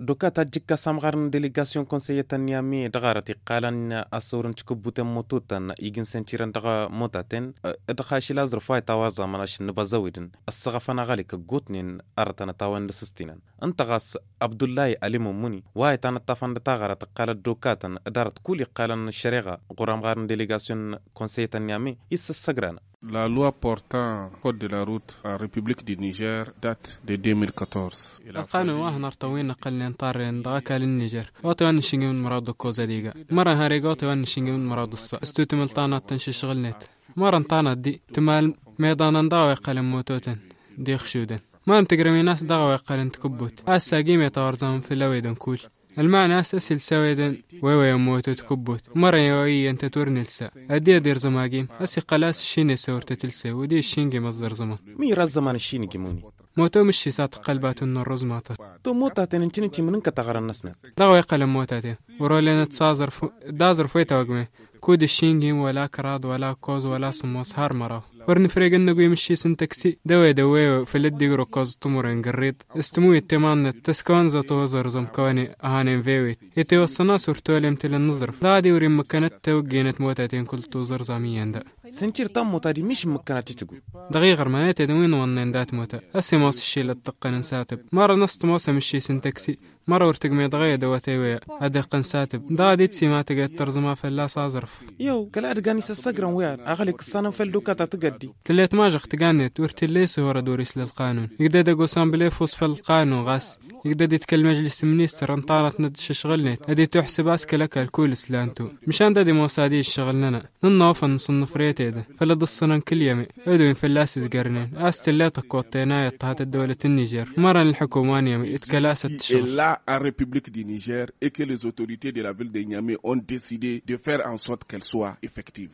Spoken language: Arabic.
دوكا تاجيكا سامغارن ديليغاسيون كونسيي نيامي دغارتي قالن اسورن تشكبوت موتوتن يجن سنتيرن دغا موتاتن دخاشي لازر فاي تاوازا مناش نبازويدن الصغفنا غاليك غوتنين ارتنا تاوان لسستينن انت غاس عبد الله علي مموني واي تانا تافن تاغرت قال دوكاتن دارت كولي قالن الشريغه غرام غارن ديليغاسيون كونسيي نيامي يس السغران. La loi portant code de la route en République du Niger date de 2014. القانون واه نرتوين قلنا نطارن دغاك للنيجر وطوان نشينغ من مراد كوزا ديغا مرة هاريغا طوان نشينغ من مراد الصا استوتمل طانا تنشي شغلنت مرة طانا دي تمال ميدان دغا قلم موتوتن دي خشودن ما انتقرمي ناس دغا قلن تكبوت اساقيم يتورزم في لويدن كول المعنى أساسي لسويدن ويوي موتو تكبوت مرة يوي أنت تورنلسا أدي أدير زماجيم أسي قلاس الشيني سورت تلسا ودي الشينجي مصدر زمان ميرا الزمان الشينجي موني موتو مشي سات قلبات النروز ماطر تو موتاتين انتي منك تغرى النسنة دغوي قلم موتاتين ورولينا تصازر دازر فويتا وقمي كود الشينجي ولا كراد ولا كوز ولا سموس هار مراه ورن فريق النقوي مشي سنتكسي دوي في الدي روكوز تمرن قريد استمو يتمان تسكون زاتو زرزم كوني اهانين فيوي يتوصنا سورتولم تل النظر دادي ورين مكانت توجينت موتاتين كل توزر زاميان دا سنتير تام موتادي مش مكانت تتقول دقيقة رمانات يدوين ونن دات موتا اسي موس الشي للتقن ساتب مرة نصت موسى مشي سنتكسي مرة ورتقمي دغيا دواتيويا أدقن ساتب دادي تسيما تقد ترزما فلا صازرف يو كلا أدقاني سسقرن ويان أغلق السنة فالدوكا تتقدي تليت ماجق تقانيت ورتليس هو دوريس للقانون يقدر دقو سامبليفوس في القانون غاس يقدر يتكلم مجلس المنيستر انطالت ندش شغلنيت ادي تحسب اسكلك الكل سلانتو مشان دادي موسادي الشغلنا ننوف نصنف ريتيد فلد الصنن كل يمي ادوين فلاسس قرنين استلات كوتينا يطهات الدولة النيجر مرة الحكومان يمي اتكلاست الشغل en République du Niger et que les autorités de la ville de Niamey ont décidé de faire en sorte qu'elle soit effective.